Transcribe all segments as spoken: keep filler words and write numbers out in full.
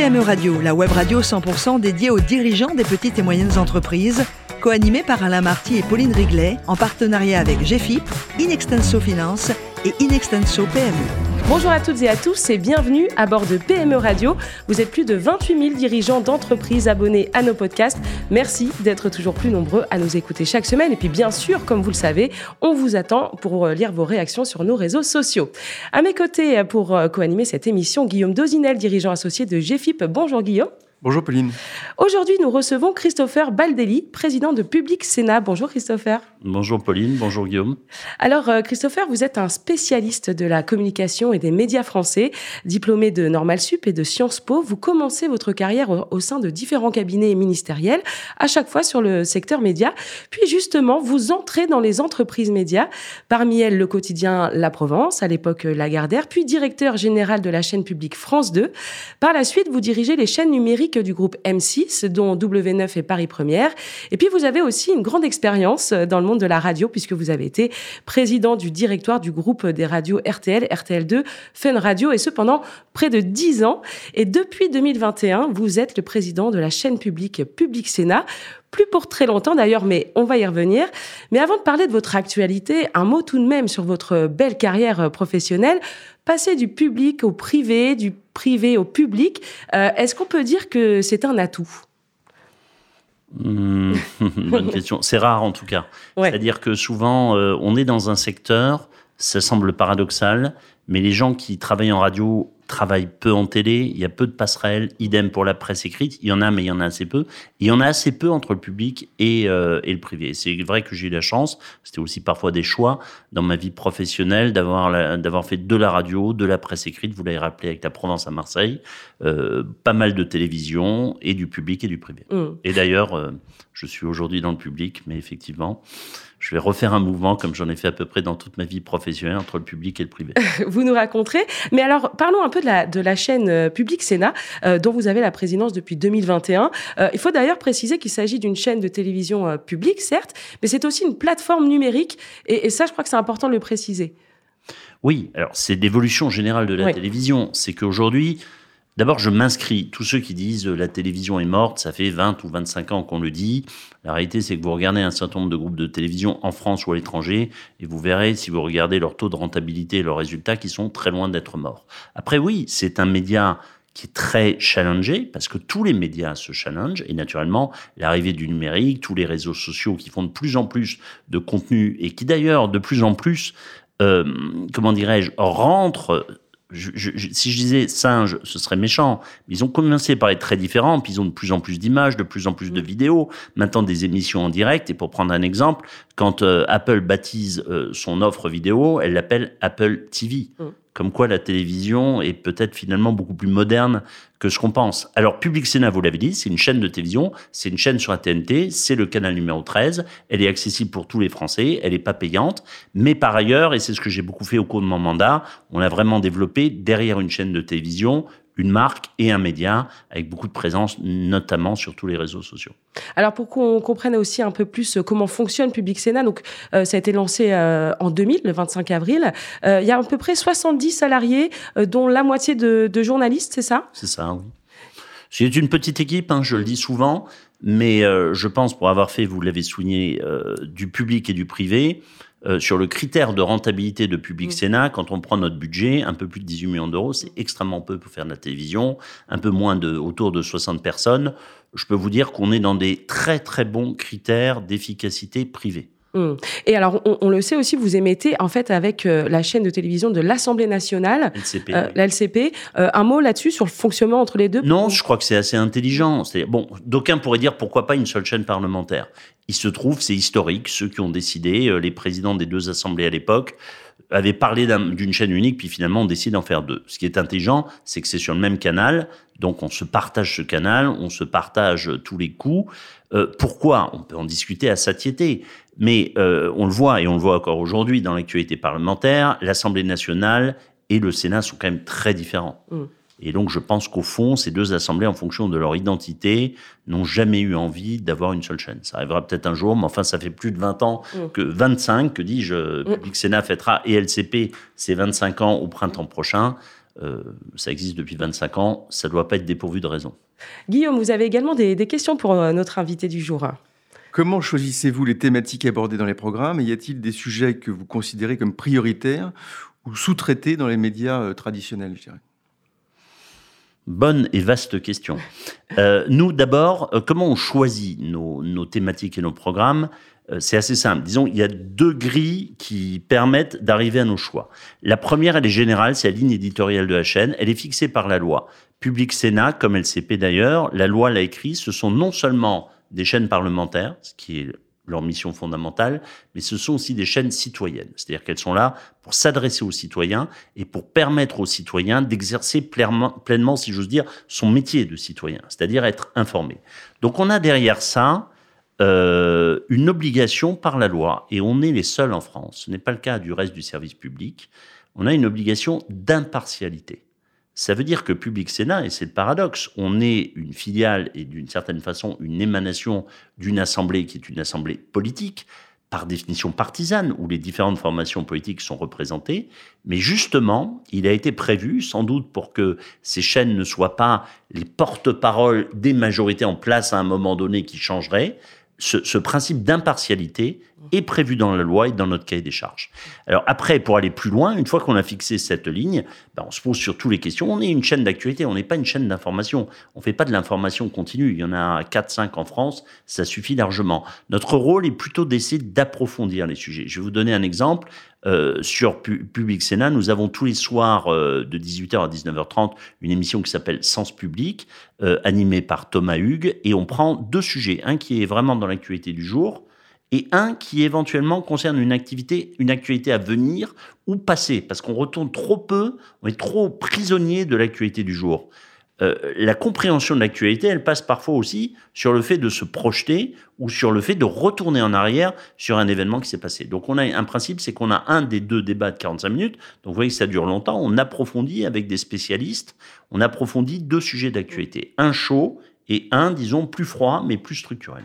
M E Radio, la web radio cent pour cent dédiée aux dirigeants des petites et moyennes entreprises, co-animée par Alain Marty et Pauline Riglet, en partenariat avec G F I P, Inextenso Finance et Inextenso P M E. Bonjour à toutes et à tous et bienvenue à bord de P M E Radio. Vous êtes plus de vingt-huit mille dirigeants d'entreprises abonnés à nos podcasts. Merci d'être toujours plus nombreux à nous écouter chaque semaine. Et puis bien sûr, comme vous le savez, on vous attend pour lire vos réactions sur nos réseaux sociaux. À mes côtés, pour co-animer cette émission, Guillaume Dozinel, dirigeant associé de G F I P. Bonjour Guillaume. Bonjour Pauline. Aujourd'hui, nous recevons Christopher Baldelli, président de Public Sénat. Bonjour Christopher. Bonjour Pauline, bonjour Guillaume. Alors Christopher, vous êtes un spécialiste de la communication et des médias français, diplômé de Normal Sup et de Sciences Po. Vous commencez votre carrière au, au sein de différents cabinets ministériels, à chaque fois sur le secteur média. Puis justement, vous entrez dans les entreprises médias, parmi elles le quotidien La Provence, à l'époque Lagardère, puis directeur général de la chaîne publique France deux. Par la suite, vous dirigez les chaînes numériques du groupe M six, dont W neuf et Paris Première. Et puis, vous avez aussi une grande expérience dans le monde de la radio, puisque vous avez été président du directoire du groupe des radios R T L, R T L deux, Fun Radio, et ce pendant près de dix ans. Et depuis deux mille vingt et un, vous êtes le président de la chaîne publique Public Sénat. Plus pour très longtemps d'ailleurs, mais on va y revenir. Mais avant de parler de votre actualité, un mot tout de même sur votre belle carrière professionnelle. Passer du public au privé, du privé au public, euh, est-ce qu'on peut dire que c'est un atout ? Mmh, bonne question. C'est rare en tout cas. Ouais. C'est-à-dire que souvent, euh, on est dans un secteur, ça semble paradoxal, mais les gens qui travaillent en radio travaillent peu en télé, il y a peu de passerelles, idem pour la presse écrite, il y en a mais il y en a assez peu, et il y en a assez peu entre le public et, euh, et le privé. C'est vrai que j'ai eu la chance, c'était aussi parfois des choix dans ma vie professionnelle d'avoir, la, d'avoir fait de la radio, de la presse écrite, vous l'avez rappelé avec La Provence à Marseille, euh, pas mal de télévision et du public et du privé. Mmh. Et d'ailleurs, euh, je suis aujourd'hui dans le public, mais effectivement, je vais refaire un mouvement comme j'en ai fait à peu près dans toute ma vie professionnelle entre le public et le privé. Vous nous raconterez. Mais alors, parlons un peu de la, de la chaîne euh, Public Sénat, euh, dont vous avez la présidence depuis deux mille vingt et un. Euh, il faut d'ailleurs préciser qu'il s'agit d'une chaîne de télévision euh, publique, certes, mais c'est aussi une plateforme numérique. Et, et ça, je crois que c'est important de le préciser. Oui, alors c'est l'évolution générale de la oui. télévision. C'est qu'aujourd'hui, d'abord, je m'inscris. Tous ceux qui disent euh, la télévision est morte, ça fait vingt ou vingt-cinq ans qu'on le dit. La réalité, c'est que vous regardez un certain nombre de groupes de télévision en France ou à l'étranger et vous verrez, si vous regardez leur taux de rentabilité et leurs résultats, qu'ils sont très loin d'être morts. Après, oui, c'est un média qui est très challengé parce que tous les médias se challengent et naturellement, l'arrivée du numérique, tous les réseaux sociaux qui font de plus en plus de contenu et qui d'ailleurs, de plus en plus, euh, comment dirais-je, rentrent... Je, je, je, si je disais singe, ce serait méchant. Ils ont commencé par être très différents, puis ils ont de plus en plus d'images, de plus en plus de vidéos, maintenant des émissions en direct. Et pour prendre un exemple, quand euh, Apple baptise euh, son offre vidéo, elle l'appelle Apple T V. Mmh. Comme quoi la télévision est peut-être finalement beaucoup plus moderne que ce qu'on pense. Alors, Public Sénat, vous l'avez dit, c'est une chaîne de télévision, c'est une chaîne sur la T N T, c'est le canal numéro treize, elle est accessible pour tous les Français, elle n'est pas payante, mais par ailleurs, et c'est ce que j'ai beaucoup fait au cours de mon mandat, on a vraiment développé derrière une chaîne de télévision une marque et un média avec beaucoup de présence, notamment sur tous les réseaux sociaux. Alors, pour qu'on comprenne aussi un peu plus comment fonctionne Public Sénat, donc, euh, ça a été lancé euh, en deux mille, le vingt-cinq avril. Euh, il y a à peu près soixante-dix salariés, euh, dont la moitié de, de journalistes, c'est ça ? C'est ça, oui. C'est une petite équipe, hein, je le dis souvent, mais euh, je pense, pour avoir fait, vous l'avez souligné, euh, du public et du privé, Euh, sur le critère de rentabilité de Public Sénat, quand on prend notre budget, un peu plus de dix-huit millions d'euros, c'est extrêmement peu pour faire de la télévision, un peu moins de, autour de soixante personnes. Je peux vous dire qu'on est dans des très très bons critères d'efficacité privée. Mmh. Et alors, on, on le sait aussi, vous émettez en fait avec euh, la chaîne de télévision de l'Assemblée nationale, L C P, euh, oui. la L C P. Euh, un mot là-dessus sur le fonctionnement entre les deux ? Non, je crois que c'est assez intelligent. C'est, bon, d'aucuns pourraient dire pourquoi pas une seule chaîne parlementaire. Il se trouve, c'est historique, ceux qui ont décidé, euh, les présidents des deux assemblées à l'époque, avaient parlé d'un, d'une chaîne unique, puis finalement on décide d'en faire deux. Ce qui est intelligent, c'est que c'est sur le même canal, donc on se partage ce canal, on se partage tous les coûts. Euh, pourquoi ? On peut en discuter à satiété, mais euh, on le voit, et on le voit encore aujourd'hui dans l'actualité parlementaire, l'Assemblée nationale et le Sénat sont quand même très différents. Mmh. Et donc, je pense qu'au fond, ces deux assemblées, en fonction de leur identité, n'ont jamais eu envie d'avoir une seule chaîne. Ça arrivera peut-être un jour, mais enfin, ça fait plus de vingt ans, mmh. que vingt-cinq, que dis-je, mmh. Public Sénat fêtera, et L C P, c'est vingt-cinq ans au printemps prochain. Euh, ça existe depuis vingt-cinq ans, ça ne doit pas être dépourvu de raison. Guillaume, vous avez également des, des questions pour notre invité du jour. Comment choisissez-vous les thématiques abordées dans les programmes et y a-t-il des sujets que vous considérez comme prioritaires ou sous-traités dans les médias euh, traditionnels, je dirais ? Bonne et vaste question. Euh, nous, d'abord, euh, comment on choisit nos, nos thématiques et nos programmes ? euh, C'est assez simple. Disons, il y a deux grilles qui permettent d'arriver à nos choix. La première, elle est générale, c'est la ligne éditoriale de la chaîne. Elle est fixée par la loi. Public Sénat, comme L C P d'ailleurs, la loi l'a écrit, ce sont non seulement des chaînes parlementaires, ce qui est leur mission fondamentale, mais ce sont aussi des chaînes citoyennes. C'est-à-dire qu'elles sont là pour s'adresser aux citoyens et pour permettre aux citoyens d'exercer pleinement, pleinement, si j'ose dire, son métier de citoyen, c'est-à-dire être informé. Donc on a derrière ça euh, une obligation par la loi, et on est les seuls en France, ce n'est pas le cas du reste du service public, on a une obligation d'impartialité. Ça veut dire que Public Sénat, et c'est le paradoxe, on est une filiale et d'une certaine façon une émanation d'une assemblée qui est une assemblée politique, par définition partisane, où les différentes formations politiques sont représentées. Mais justement, il a été prévu, sans doute pour que ces chaînes ne soient pas les porte-paroles des majorités en place à un moment donné qui changeraient, ce, ce principe d'impartialité est prévu dans la loi et dans notre cahier des charges. Alors après, pour aller plus loin, une fois qu'on a fixé cette ligne, ben on se pose surtout les questions. On est une chaîne d'actualité, on n'est pas une chaîne d'information. On ne fait pas de l'information continue. Il y en a quatre cinq en France, ça suffit largement. Notre rôle est plutôt d'essayer d'approfondir les sujets. Je vais vous donner un exemple. Euh, sur Pu- Public Sénat, nous avons tous les soirs euh, de dix-huit heures à dix-neuf heures trente une émission qui s'appelle Sens Public, euh, animée par Thomas Hugues, et on prend deux sujets. Un qui est vraiment dans l'actualité du jour, et un qui éventuellement concerne une activité, une actualité à venir ou passée, parce qu'on retourne trop peu, on est trop prisonnier de l'actualité du jour. Euh, la compréhension de l'actualité, elle passe parfois aussi sur le fait de se projeter ou sur le fait de retourner en arrière sur un événement qui s'est passé. Donc on a un principe, c'est qu'on a un des deux débats de quarante-cinq minutes, donc vous voyez que ça dure longtemps, on approfondit avec des spécialistes, on approfondit deux sujets d'actualité, un chaud et un, disons, plus froid mais plus structurel.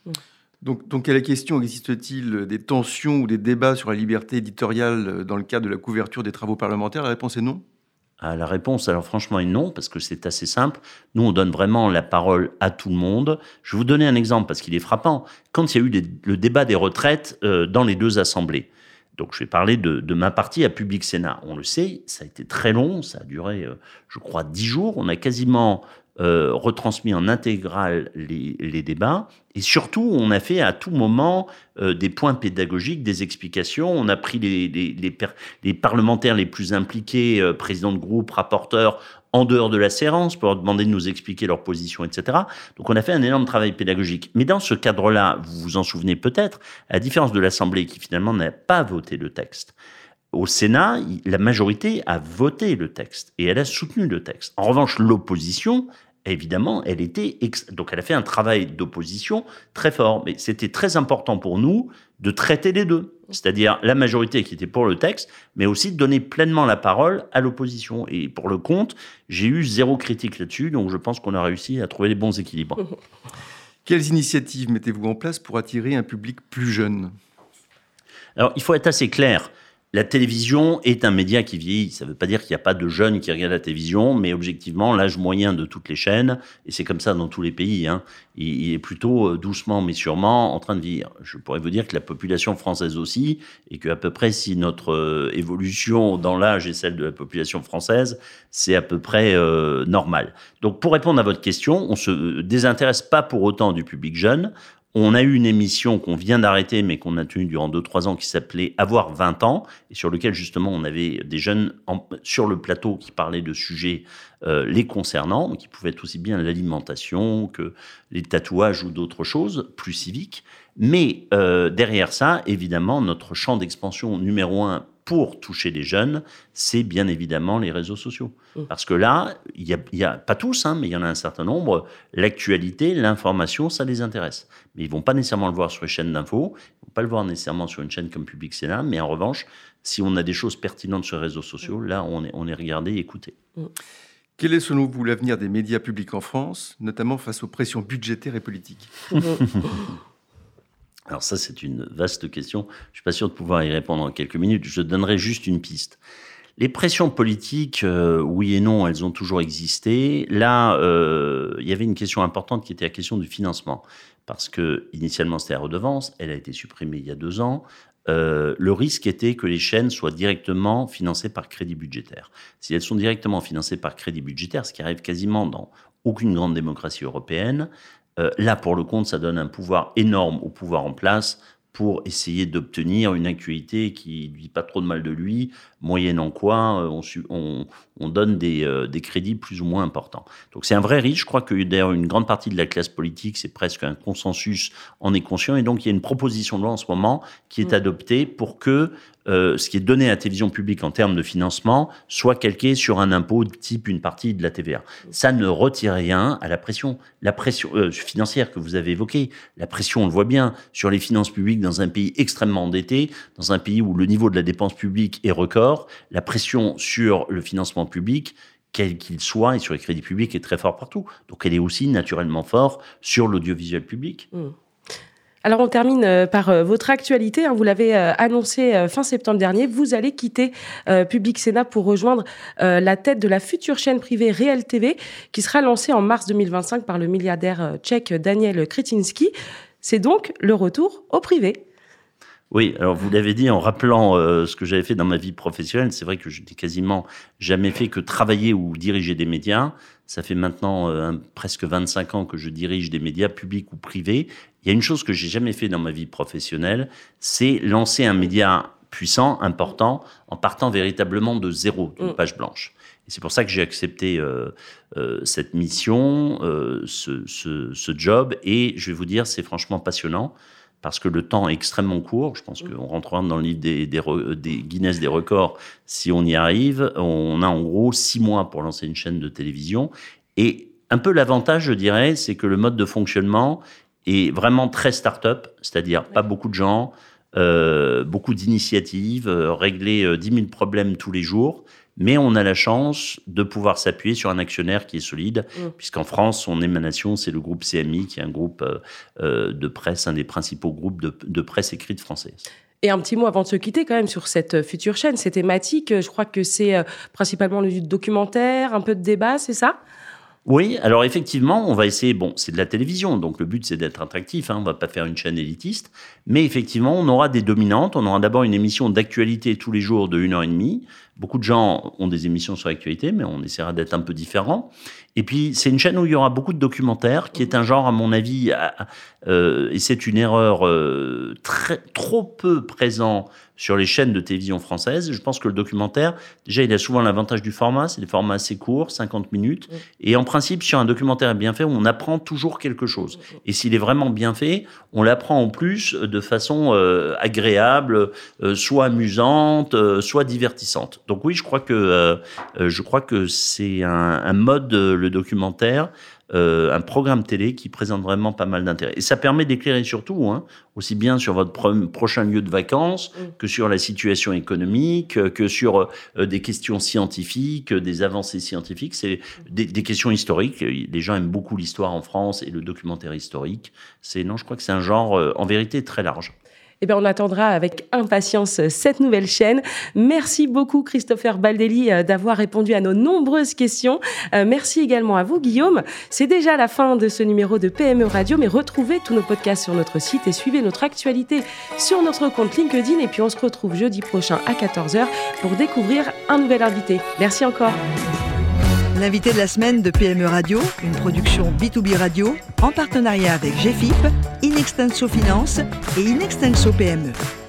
Donc, donc, à la question, existe-t-il des tensions ou des débats sur la liberté éditoriale dans le cadre de la couverture des travaux parlementaires ? La réponse est non. Ah, la réponse, alors franchement, est non, parce que c'est assez simple. Nous, on donne vraiment la parole à tout le monde. Je vais vous donner un exemple, parce qu'il est frappant. Quand il y a eu des, le débat des retraites euh, dans les deux assemblées, donc je vais parler de, de ma partie à Public Sénat. On le sait, ça a été très long, ça a duré, euh, je crois, dix jours. On a quasiment euh, retransmis en intégrale les, les débats. Et surtout, on a fait à tout moment euh, des points pédagogiques, des explications. On a pris les, les, les, per- les parlementaires les plus impliqués, euh, présidents de groupe, rapporteurs, en dehors de la séance, pour leur demander de nous expliquer leur position, et cetera. Donc on a fait un énorme travail pédagogique. Mais dans ce cadre-là, vous vous en souvenez peut-être, à la différence de l'Assemblée qui finalement n'a pas voté le texte, au Sénat, la majorité a voté le texte et elle a soutenu le texte. En revanche, l'opposition, évidemment, elle était ex... donc elle a fait un travail d'opposition très fort. Mais c'était très important pour nous de traiter les deux, c'est-à-dire la majorité qui était pour le texte, mais aussi de donner pleinement la parole à l'opposition. Et pour le compte, j'ai eu zéro critique là-dessus, donc je pense qu'on a réussi à trouver les bons équilibres. Quelles initiatives mettez-vous en place pour attirer un public plus jeune ? Alors, il faut être assez clair. La télévision est un média qui vieillit. Ça ne veut pas dire qu'il n'y a pas de jeunes qui regardent la télévision, mais objectivement, l'âge moyen de toutes les chaînes, et c'est comme ça dans tous les pays, hein, il est plutôt doucement mais sûrement en train de vieillir. Je pourrais vous dire que la population française aussi, et qu'à peu près si notre évolution dans l'âge est celle de la population française, c'est à peu près euh, normal. Donc pour répondre à votre question, on ne se désintéresse pas pour autant du public jeune. On a eu une émission qu'on vient d'arrêter, mais qu'on a tenue durant deux trois ans, qui s'appelait « Avoir vingt ans », et sur lequel, justement, on avait des jeunes en, sur le plateau qui parlaient de sujets euh, les concernant, qui pouvaient être aussi bien l'alimentation que les tatouages ou d'autres choses, plus civiques. Mais euh, derrière ça, évidemment, notre champ d'expansion numéro un pour toucher les jeunes, c'est bien évidemment les réseaux sociaux. Parce que là, il y a, il y a pas tous, hein, mais il y en a un certain nombre, l'actualité, l'information, ça les intéresse. Mais ils vont pas nécessairement le voir sur les chaînes d'infos, ils vont pas le voir nécessairement sur une chaîne comme Public Sénat, mais en revanche, si on a des choses pertinentes sur les réseaux sociaux, là, on est, on est regardé et écouté. Quel est selon vous l'avenir des médias publics en France, notamment face aux pressions budgétaires et politiques ? Alors ça, c'est une vaste question. Je ne suis pas sûr de pouvoir y répondre en quelques minutes. Je donnerai juste une piste. Les pressions politiques, euh, oui et non, elles ont toujours existé. Là, euh, il y avait une question importante qui était la question du financement. Parce que, initialement, c'était la redevance. Elle a été supprimée il y a deux ans. Euh, le risque était que les chaînes soient directement financées par crédit budgétaire. Si elles sont directement financées par crédit budgétaire, ce qui arrive quasiment dans aucune grande démocratie européenne, euh, là, pour le compte, ça donne un pouvoir énorme au pouvoir en place pour essayer d'obtenir une actualité qui ne dit pas trop de mal de lui, moyennant quoi on, on, on donne des, euh, des crédits plus ou moins importants. Donc c'est un vrai risque. Je crois que d'ailleurs une grande partie de la classe politique, c'est presque un consensus, en est conscient. Et donc il y a une proposition de loi en ce moment qui est mmh. adoptée pour que euh, ce qui est donné à la télévision publique en termes de financement soit calqué sur un impôt type une partie de la T V A. Ça ne retire rien à la pression, la pression euh, financière que vous avez évoquée. La pression, on le voit bien, sur les finances publiques dans un pays extrêmement endetté, dans un pays où le niveau de la dépense publique est record. La pression sur le financement public, quel qu'il soit, et sur les crédits publics est très fort partout. Donc elle est aussi naturellement forte sur l'audiovisuel public. Mmh. Alors on termine par votre actualité. Vous l'avez annoncé fin septembre dernier. Vous allez quitter Public Sénat pour rejoindre la tête de la future chaîne privée Réel T V qui sera lancée en mars deux mille vingt-cinq par le milliardaire tchèque Daniel Křetínský. C'est donc le retour au privé. Oui, alors vous l'avez dit en rappelant euh, ce que j'avais fait dans ma vie professionnelle. C'est vrai que je n'ai quasiment jamais fait que travailler ou diriger des médias. Ça fait maintenant euh, presque vingt-cinq ans que je dirige des médias publics ou privés. Il y a une chose que j'ai jamais fait dans ma vie professionnelle, c'est lancer un média puissant, important, en partant véritablement de zéro, d'une page blanche. Et c'est pour ça que j'ai accepté euh, euh, cette mission, euh, ce, ce, ce job. Et je vais vous dire, c'est franchement passionnant. Parce que le temps est extrêmement court. Je pense qu'on rentrera dans le livre des, des, des Guinness des records si on y arrive. On a en gros six mois pour lancer une chaîne de télévision. Et un peu l'avantage, je dirais, c'est que le mode de fonctionnement est vraiment très start-up, c'est-à-dire pas beaucoup de gens, euh, beaucoup d'initiatives, euh, régler euh, dix mille problèmes tous les jours. Mais on a la chance de pouvoir s'appuyer sur un actionnaire qui est solide, mmh. puisqu'en France, son émanation, c'est le groupe C M I, qui est un groupe euh, de presse, un des principaux groupes de, de presse écrite française. Et un petit mot avant de se quitter quand même sur cette future chaîne, ces thématiques, je crois que c'est euh, principalement le documentaire, un peu de débat, c'est ça ? Oui, alors effectivement, on va essayer, bon, c'est de la télévision, donc le but c'est d'être attractif, hein, on ne va pas faire une chaîne élitiste, mais effectivement, on aura des dominantes, on aura d'abord une émission d'actualité tous les jours de une heure et demie. Beaucoup de gens ont des émissions sur l'actualité, mais on essaiera d'être un peu différent. Et puis, c'est une chaîne où il y aura beaucoup de documentaires, qui est un genre, à mon avis, à, euh, et c'est une erreur euh, très, trop peu présent sur les chaînes de télévision françaises. Je pense que le documentaire, déjà, il a souvent l'avantage du format, c'est des formats assez courts, cinquante minutes. Mmh. Et en principe, sur un documentaire bien fait, on apprend toujours quelque chose. Et s'il est vraiment bien fait, on l'apprend en plus de façon euh, agréable, euh, soit amusante, euh, soit divertissante. Donc oui, je crois que, euh, je crois que c'est un, un mode, le documentaire, euh, un programme télé qui présente vraiment pas mal d'intérêt. Et ça permet d'éclairer surtout, hein, aussi bien sur votre pro- prochain lieu de vacances, mmh. que sur la situation économique, que sur euh, des questions scientifiques, des avancées scientifiques. C'est des, des questions historiques. Les gens aiment beaucoup l'histoire en France et le documentaire historique. C'est, non, je crois que c'est un genre, euh, en vérité, très large. Eh bien, on attendra avec impatience cette nouvelle chaîne. Merci beaucoup, Christopher Baldelli, d'avoir répondu à nos nombreuses questions. Euh, merci également à vous, Guillaume. C'est déjà la fin de ce numéro de P M E Radio, mais retrouvez tous nos podcasts sur notre site et suivez notre actualité sur notre compte LinkedIn. Et puis, on se retrouve jeudi prochain à quatorze heures pour découvrir un nouvel invité. Merci encore. L'invité de la semaine de P M E Radio, une production B deux B Radio, en partenariat avec G F I P, Inextenso Finance et Inextenso P M E.